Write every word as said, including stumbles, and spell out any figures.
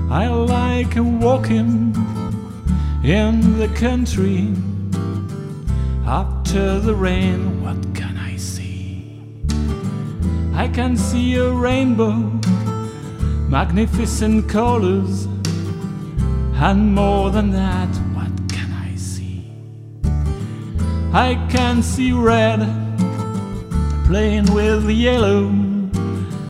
I like walking in the country. After the rain, what can I see? I can see a rainbow, magnificent colors, and more than that, what can I see? I can see red playing with yellow,